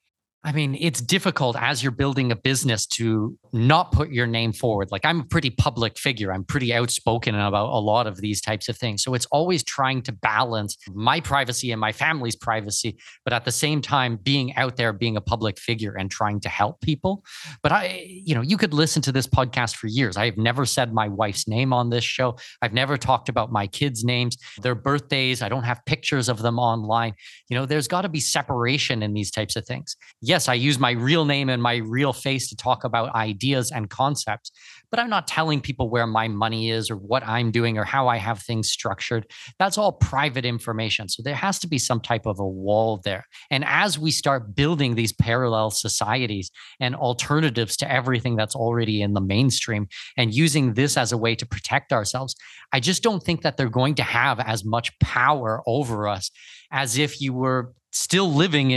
I mean, it's difficult as you're building a business to not put your name forward. Like, I'm a pretty public figure. I'm pretty outspoken about a lot of these types of things. So it's always trying to balance my privacy and my family's privacy, but at the same time, being out there, being a public figure and trying to help people. But I, you know, you could listen to this podcast for years. I've never said my wife's name on this show. I've never talked about my kids' names, their birthdays. I don't have pictures of them online. You know, there's got to be separation in these types of things. Yes, I use my real name and my real face to talk about ideas and concepts, but I'm not telling people where my money is or what I'm doing or how I have things structured. That's all private information. So there has to be some type of a wall there. And as we start building these parallel societies and alternatives to everything that's already in the mainstream and using this as a way to protect ourselves, I just don't think that they're going to have as much power over us as if you were still living in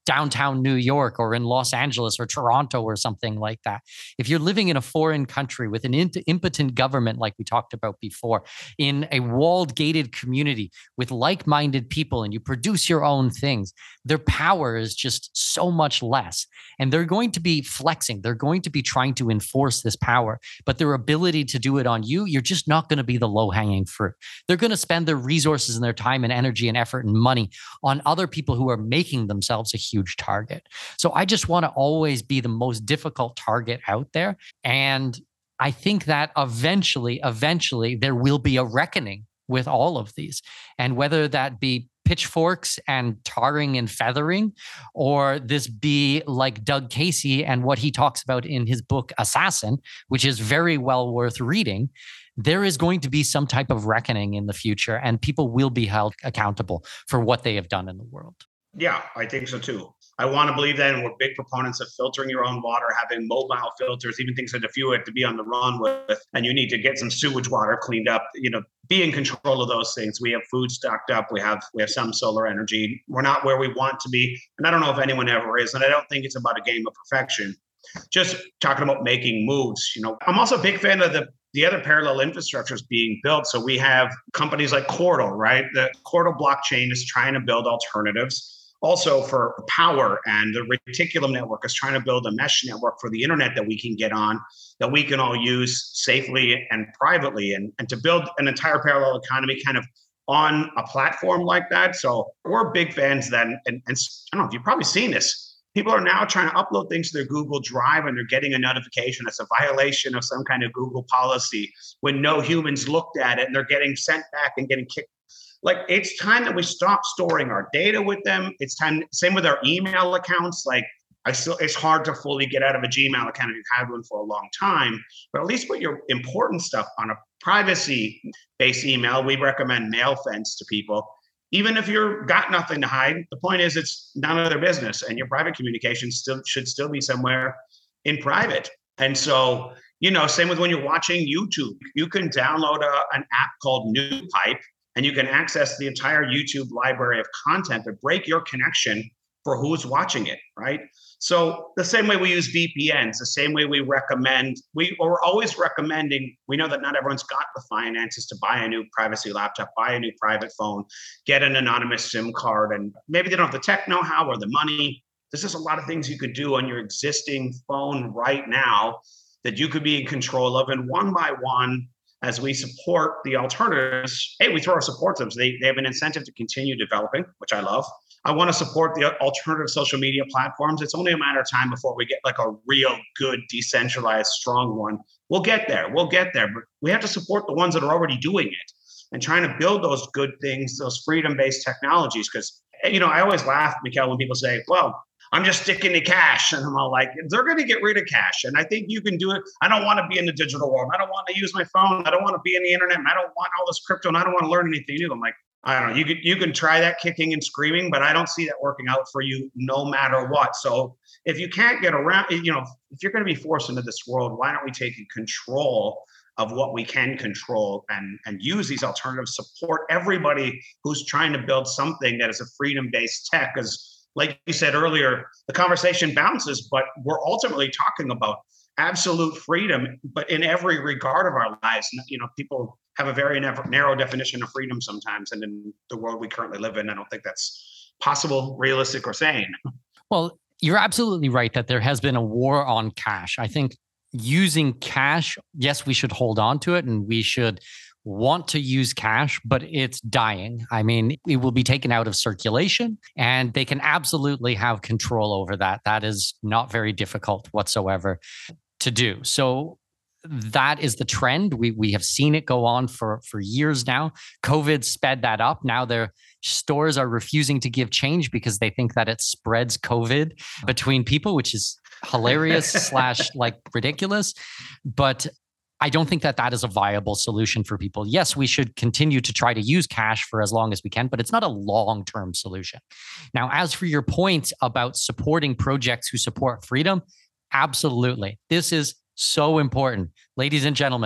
downtown New York or in Los Angeles or Toronto or something like that. If you're living in a foreign country with an impotent government, like we talked about before, in a walled, gated community with like-minded people, and you produce your own things, their power is just so much less. And they're going to be flexing. They're going to be trying to enforce this power, but their ability to do it on you, you're just not going to be the low-hanging fruit. They're going to spend their resources and their time and energy and effort and money on other people who are making themselves a huge target. So I just want to always be the most difficult target out there. And I think that eventually, eventually there will be a reckoning with all of these. And whether that be pitchforks and tarring and feathering, or this be like Doug Casey and what he talks about in his book, Assassin, which is very well worth reading, there is going to be some type of reckoning in the future, and people will be held accountable for what they have done in the world. Yeah, I think so too. I want to believe that, and we're big proponents of filtering your own water, having mobile filters, even things that if you have to be on the run with, and you need to get some sewage water cleaned up, you know, be in control of those things. We have food stocked up. We have we have some solar energy. We're not where we want to be, and I don't know if anyone ever is. And I don't think it's about a game of perfection. Just talking about making moves. You know, I'm also a big fan of the the other parallel infrastructures being built. So we have companies like Cordal, right? The Cordal blockchain is trying to build alternatives. Also for power, and the Reticulum network is trying to build a mesh network for the internet that we can get on, that we can all use safely and privately, and, and to build an entire parallel economy kind of on a platform like that. So we're big fans then. And, and I don't know if you've probably seen this. People are now trying to upload things to their Google Drive, and they're getting a notification. It's a violation of some kind of Google policy when no humans looked at it, and they're getting sent back and getting kicked. Like, it's time that we stop storing our data with them. It's time, same with our email accounts. Like, I still, it's hard to fully get out of a Gmail account if you've had one for a long time, but at least put your important stuff on a privacy-based email. We recommend MailFence to people. Even if you've got nothing to hide, the point is it's none of their business, and your private communication still should still be somewhere in private. And so, you know, same with when you're watching YouTube. You can download a, an app called NewPipe, and you can access the entire YouTube library of content to break your connection for who's watching it, right? So the same way we use V P Ns, the same way we recommend, we, we're always recommending, we know that not everyone's got the finances to buy a new privacy laptop, buy a new private phone, get an anonymous SIM card, and maybe they don't have the tech know-how or the money. There's just a lot of things you could do on your existing phone right now that you could be in control of. And one by one, as we support the alternatives, hey, we throw our support to them. So they, they have an incentive to continue developing, which I love. I want to support the alternative social media platforms. It's only a matter of time before we get like a real good, decentralized, strong one. We'll get there. We'll get there. But we have to support the ones that are already doing it and trying to build those good things, those freedom-based technologies. Because, you know, I always laugh, Mikkel, when people say, well, I'm just sticking to cash. And I'm all like, they're going to get rid of cash. And I think you can do it. I don't want to be in the digital world. I don't want to use my phone. I don't want to be in the internet. And I don't want all this crypto. And I don't want to learn anything new. I'm like, I don't know. You can, you can try that kicking and screaming, but I don't see that working out for you no matter what. So if you can't get around, you know, if you're going to be forced into this world, why don't we take control of what we can control and, and use these alternatives, support everybody who's trying to build something that is a freedom-based tech? Because like you said earlier, the conversation bounces, but we're ultimately talking about absolute freedom, but in every regard of our lives. You know, people have a very narrow definition of freedom sometimes, and in the world we currently live in, I don't think that's possible, realistic, or sane. Well, you're absolutely right that there has been a war on cash. I think using cash, yes, we should hold on to it, and we should want to use cash, but it's dying. I mean, it will be taken out of circulation, and they can absolutely have control over that. That is not very difficult whatsoever to do. So that is the trend. We we have seen it go on for, for years now. COVID sped that up. Now their stores are refusing to give change because they think that it spreads COVID between people, which is hilarious slash like ridiculous. But I don't think that that is a viable solution for people. Yes, we should continue to try to use cash for as long as we can, but it's not a long-term solution. Now, as for your point about supporting projects who support freedom, absolutely. This is so important. Ladies and gentlemen,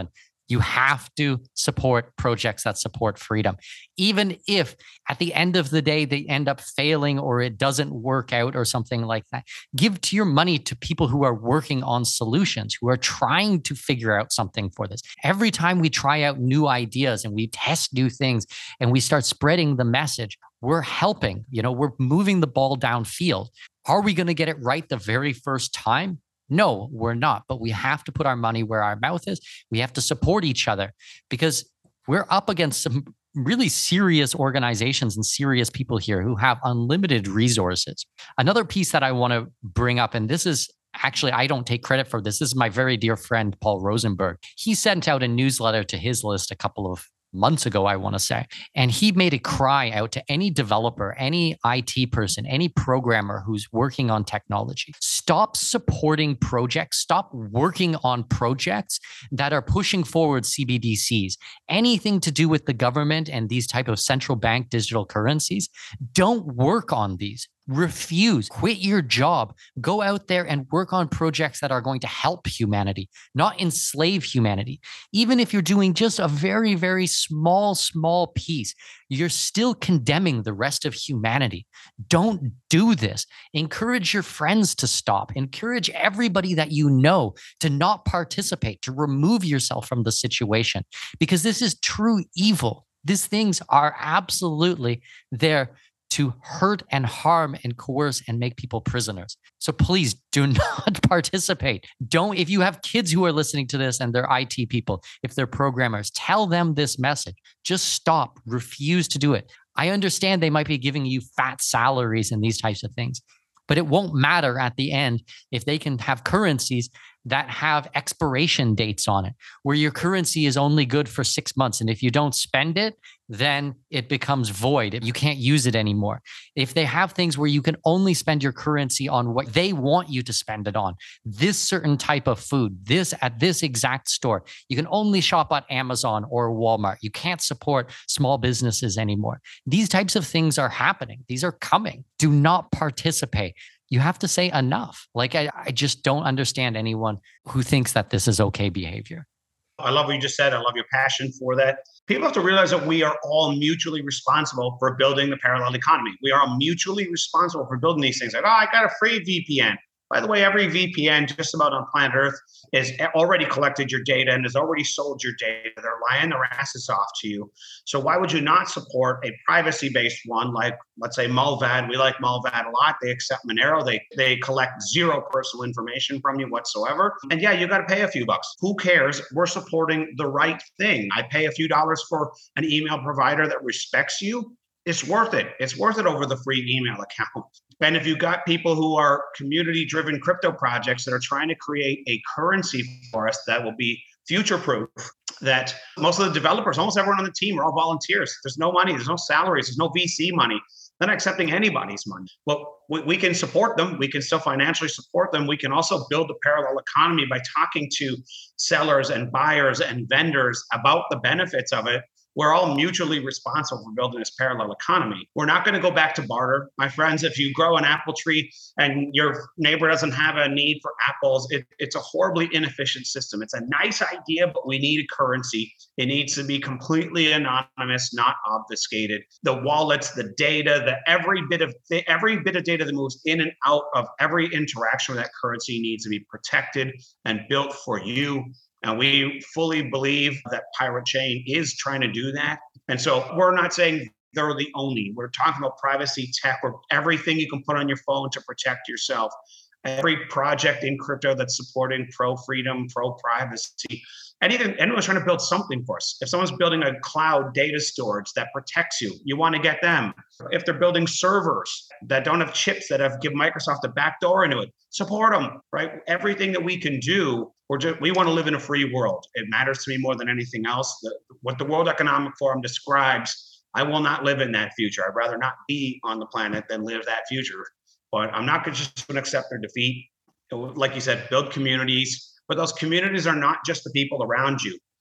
You have to support projects that support freedom. Even if at the end of the day, they end up failing or it doesn't work out or something like that, give to your money to people who are working on solutions, who are trying to figure out something for this. Every time we try out new ideas and we test new things and we start spreading the message, we're helping, you know, we're moving the ball downfield. Are we going to get it right the very first time? No, we're not, but we have to put our money where our mouth is. We have to support each other because we're up against some really serious organizations and serious people here who have unlimited resources. Another piece that I want to bring up, and this is actually, I don't take credit for this. This is my very dear friend, Paul Rosenberg. He sent out a newsletter to his list a couple of months ago, I want to say. And he made a cry out to any developer, any I T person, any programmer who's working on technology. Stop supporting projects. Stop working on projects that are pushing forward C B D Cs. Anything to do with the government and these type of central bank digital currencies, don't work on these. Refuse, quit your job, go out there and work on projects that are going to help humanity, not enslave humanity. Even if you're doing just a very, very small, small piece, you're still condemning the rest of humanity. Don't do this. Encourage your friends to stop. Encourage everybody that you know to not participate, to remove yourself from the situation, because this is true evil. These things are absolutely there to hurt and harm and coerce and make people prisoners. So please do not participate. Don't, if you have kids who are listening to this and they're I T people, if they're programmers, tell them this message. Just stop, refuse to do it. I understand they might be giving you fat salaries and these types of things, but it won't matter at the end if they can have currencies that have expiration dates on it, where your currency is only good for six months. And if you don't spend it, then it becomes void. You can't use it anymore. If they have things where you can only spend your currency on what they want you to spend it on, this certain type of food, this at this exact store, you can only shop at Amazon or Walmart. You can't support small businesses anymore. These types of things are happening. These are coming. Do not participate. You have to say enough. Like, I, I just don't understand anyone who thinks that this is okay behavior. I love what you just said. I love your passion for that. People have to realize that we are all mutually responsible for building the parallel economy. We are all mutually responsible for building these things. Like, oh, I got a free V P N. By the way, every V P N just about on planet Earth has already collected your data and has already sold your data. They're lying their asses off to you. So why would you not support a privacy-based one like, let's say, Mullvad? We like Mullvad a lot. They accept Monero. They they collect zero personal information from you whatsoever. And yeah, you got to pay a few bucks. Who cares? We're supporting the right thing. I pay a few dollars for an email provider that respects you. It's worth it. It's worth it over the free email account. And if you've got people who are community-driven crypto projects that are trying to create a currency for us that will be future-proof, that most of the developers, almost everyone on the team are all volunteers. There's no money. There's no salaries. There's no V C money. They're not accepting anybody's money. Well, we, we can support them. We can still financially support them. We can also build a parallel economy by talking to sellers and buyers and vendors about the benefits of it. We're all mutually responsible for building this parallel economy. We're not going to go back to barter. My friends, if you grow an apple tree and your neighbor doesn't have a need for apples, it, it's a horribly inefficient system. It's a nice idea, but we need a currency. It needs to be completely anonymous, not obfuscated. The wallets, the data, the every bit of th- every bit of data that moves in and out of every interaction with that currency needs to be protected and built for you. And we fully believe that Pirate Chain is trying to do that. And so we're not saying they're the only. We're talking about privacy tech, or everything you can put on your phone to protect yourself. Every project in crypto that's supporting pro-freedom, pro-privacy, anything, anyone's trying to build something for us. If someone's building a cloud data storage that protects you, you want to get them. If they're building servers that don't have chips that have give Microsoft a backdoor into it, support them, right? Everything that we can do, we're just, we want to live in a free world. It matters to me more than anything else. The, what the World Economic Forum describes, I will not live in that future. I'd rather not be on the planet than live that future. But I'm not just going to accept their defeat. Like you said, build communities. But those communities are not just the people around you.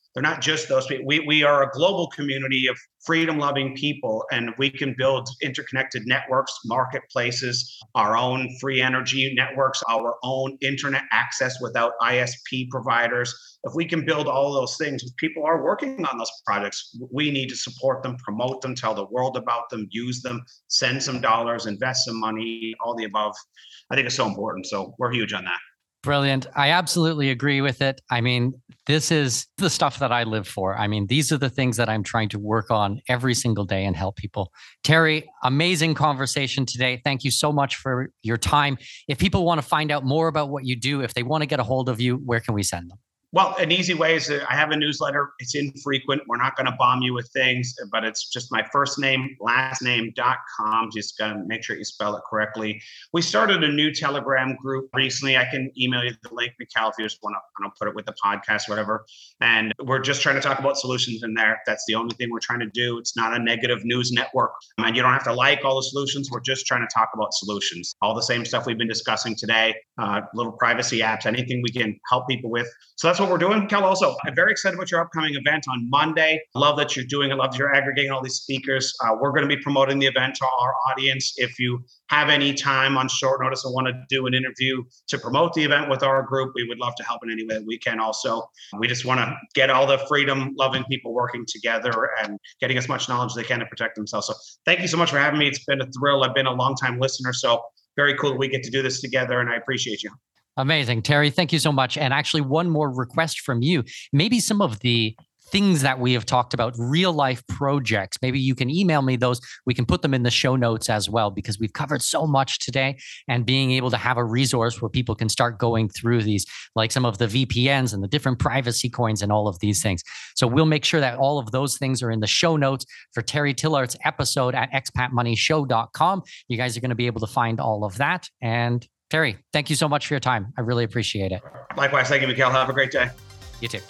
they're not just those people. We, we are a global community of freedom-loving people, and we can build interconnected networks, marketplaces, our own free energy networks, our own internet access without I S P providers. If we can build all those things, people are working on those projects. We need to support them, promote them, tell the world about them, use them, send some dollars, invest some money, all the above. I think it's so important. So we're huge on that. Brilliant. I absolutely agree with it. I mean, this is the stuff that I live for. I mean, these are the things that I'm trying to work on every single day and help people. Terry, amazing conversation today. Thank you so much for your time. If people want to find out more about what you do, if they want to get a hold of you, where can we send them? Well, an easy way is that I have a newsletter. It's infrequent. We're not going to bomb you with things, but it's just my first name, last name dot com. Just got to make sure you spell it correctly. We started a new Telegram group recently. I can email you the link, Mikhail, if you just want to, I'll put it with the podcast, whatever. And we're just trying to talk about solutions in there. That's the only thing we're trying to do. It's not a negative news network. And you don't have to like all the solutions. We're just trying to talk about solutions. All the same stuff we've been discussing today, uh, little privacy apps, anything we can help people with. So that's what we're doing. Kel, also, I'm very excited about your upcoming event on Monday. Love that you're doing it. Love that you're aggregating all these speakers. Uh, we're going to be promoting the event to our audience. If you have any time on short notice and want to do an interview to promote the event with our group, we would love to help in any way that we can. Also, we just want to get all the freedom-loving people working together and getting as much knowledge as they can to protect themselves. So thank you so much for having me. It's been a thrill. I've been a long-time listener, so very cool that we get to do this together, and I appreciate you. Amazing. Terry, thank you so much. And actually, one more request from you. Maybe some of the things that we have talked about, real life projects, maybe you can email me those. We can put them in the show notes as well, because we've covered so much today, and being able to have a resource where people can start going through these, like some of the V P Ns and the different privacy coins and all of these things. So we'll make sure that all of those things are in the show notes for Terry Tillart's episode at expat money show dot com. You guys are going to be able to find all of that. And Terry, thank you so much for your time. I really appreciate it. Likewise. Thank you, Mikhail. Have a great day. You too.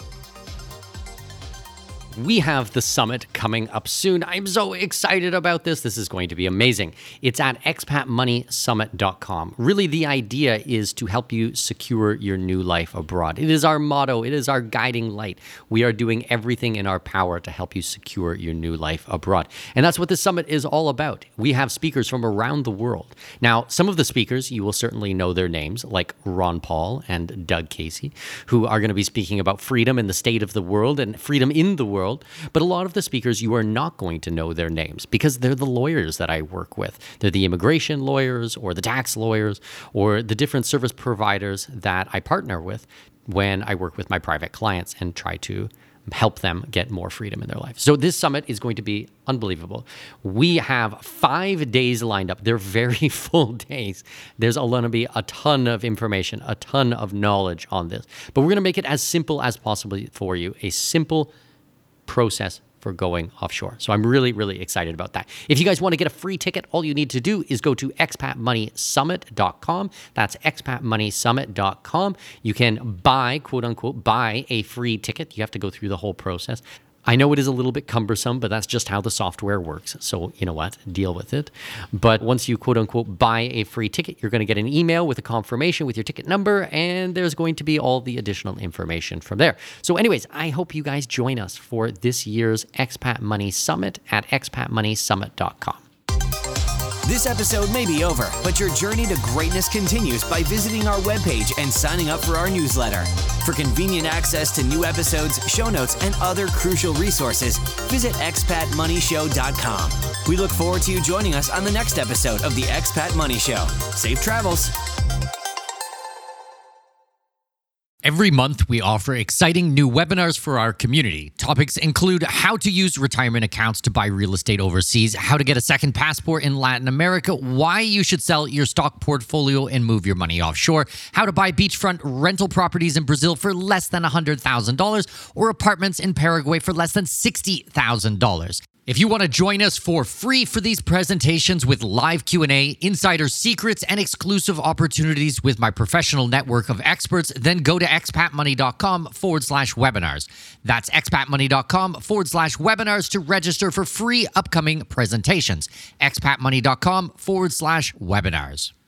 We have the summit coming up soon. I'm so excited about this. This is going to be amazing. It's at expat money summit dot com. Really, the idea is to help you secure your new life abroad. It is our motto. It is our guiding light. We are doing everything in our power to help you secure your new life abroad. And that's what this summit is all about. We have speakers from around the world. Now, some of the speakers, you will certainly know their names, like Ron Paul and Doug Casey, who are going to be speaking about freedom in the state of the world and freedom in the world. But a lot of the speakers, you are not going to know their names, because they're the lawyers that I work with. They're the immigration lawyers or the tax lawyers or the different service providers that I partner with when I work with my private clients and try to help them get more freedom in their life. So this summit is going to be unbelievable. We have five days lined up. They're very full days. There's going to be a ton of information, a ton of knowledge on this. But we're going to make it as simple as possible for you, a simple process for going offshore. So I'm really, really excited about that. If you guys want to get a free ticket, all you need to do is go to expat money summit dot com. That's expat money summit dot com. You can buy, quote unquote, buy a free ticket. You have to go through the whole process. I know it is a little bit cumbersome, but that's just how the software works. So you know what? Deal with it. But once you quote unquote buy a free ticket, you're going to get an email with a confirmation with your ticket number, and there's going to be all the additional information from there. So anyways, I hope you guys join us for this year's Expat Money Summit at expat money summit dot com. This episode may be over, but your journey to greatness continues by visiting our webpage and signing up for our newsletter. For convenient access to new episodes, show notes, and other crucial resources, visit expat money show dot com. We look forward to you joining us on the next episode of the Expat Money Show. Safe travels. Every month, we offer exciting new webinars for our community. Topics include how to use retirement accounts to buy real estate overseas, how to get a second passport in Latin America, why you should sell your stock portfolio and move your money offshore, how to buy beachfront rental properties in Brazil for less than one hundred thousand dollars, or apartments in Paraguay for less than sixty thousand dollars. If you want to join us for free for these presentations with live Q and A, insider secrets, and exclusive opportunities with my professional network of experts, then go to expat money dot com forward slash webinars. That's expat money dot com forward slash webinars to register for free upcoming presentations. expat money dot com forward slash webinars.